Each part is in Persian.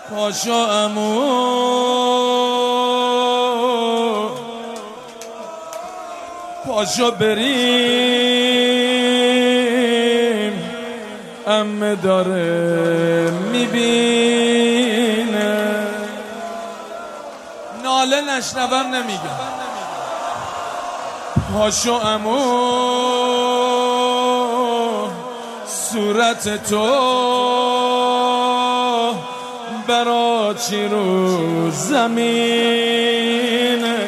پاشو عمو پاشو بریم، عمه داره میبینه. ناله نشنوم نمیگم. پاشو عمو صورت تو برا چی رو زمینه.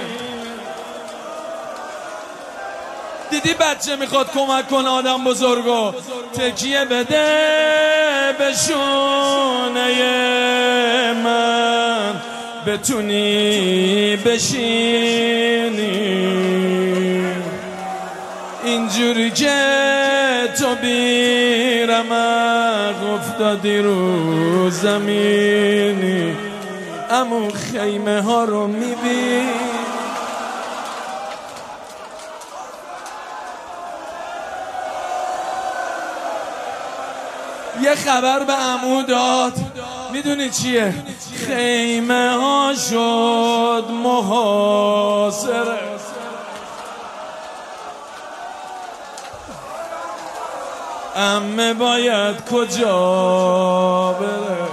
دیدی بچه میخواد کمک کنه آدم بزرگو، تکیه بده به شونه من بتونی بشینی. اینجوری که تو بی رمق افتادی رو زمینی، عمو خیمه ها رو میبینی. یه خبر به عمو داد، میدونی چیه؟ خیمه ها شد محاصره. عمه باید کجا بره؟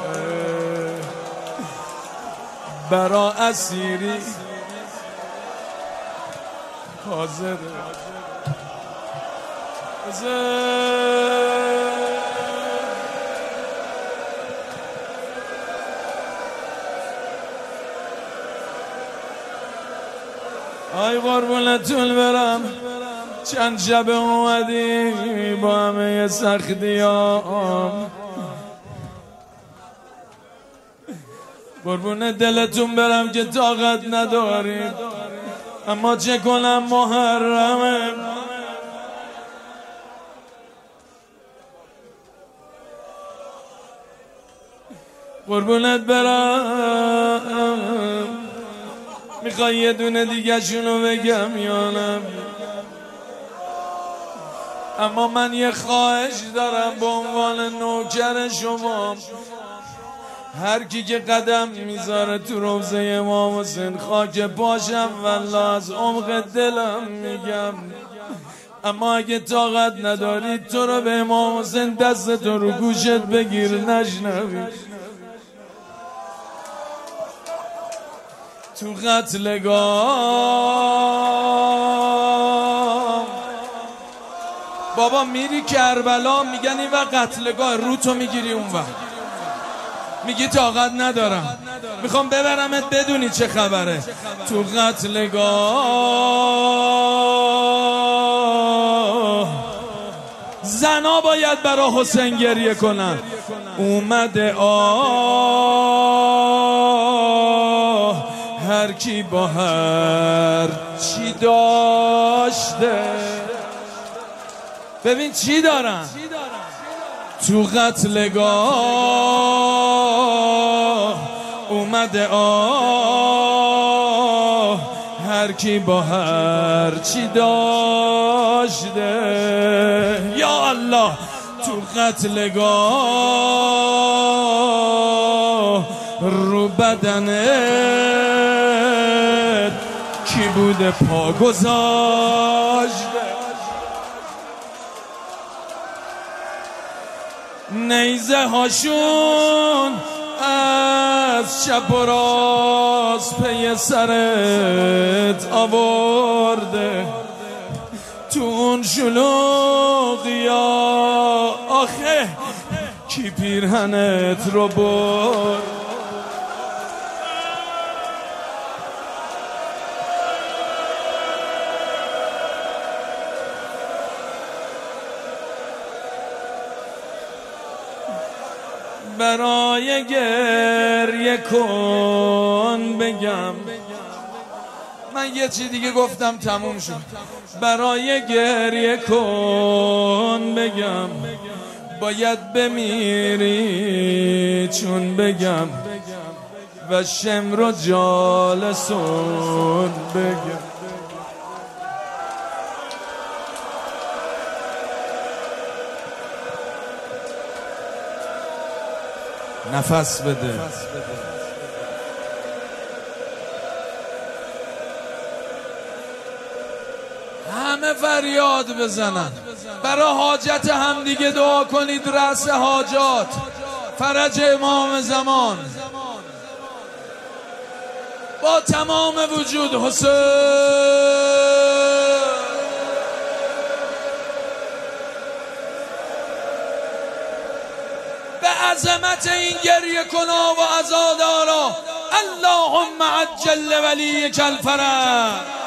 برا اسیری حاضره. آی قربونتون برم، چند شب اومدی با همه سختیام. قربون دلتون برم که طاقت ندارید، اما چه کنم محرمه. قربونت برم، میخوای یه دونه دیگه شونو بگم یا نه؟ اما من یه خواهش دارم به عنوان نوکر شما. هر کی که قدم میذاره تو روضه امام حسین خاک پاشم والله از عمق دلم میگم. اما اگه طاقت نداری تو رو به امام حسین دستتو رو گوشت بگیر نشنوی. تو قتلگاه بابا میری کربلا، میگن این وقت قتلگاه، رو تو میگیری اون وقت میگی طاقت ندارم، میخوام ببرمت بدونی چه خبره. تو قتلگاه زنا باید برا حسین گریه کنن. اومده هر کی با هر چی داشته. ببین چی دارن تو قتلگاه. اومده هر کی با هر چی داشته. یا الله تو قتلگاه رو بدنت کی بوده پا گذاشته. نیزه هاشون از چپ و راست پی سرت آورده. تو اون شلوغیا آخه کی پیرهنت رو برد. برای گریه کن بگم، من یه چی دیگه گفتم تموم شد. برای گریه کن بگم، باید بمیری چون بگم و شمر و جالسون بگم. نفس بده. همه فریاد بزنن، برای حاجت همدیگه دعا کنید. رأس حاجات فرج امام زمان با تمام وجود. حسین به عظمت این گریه کنا و عزادارا. اللهم عجل ولیک الفرج.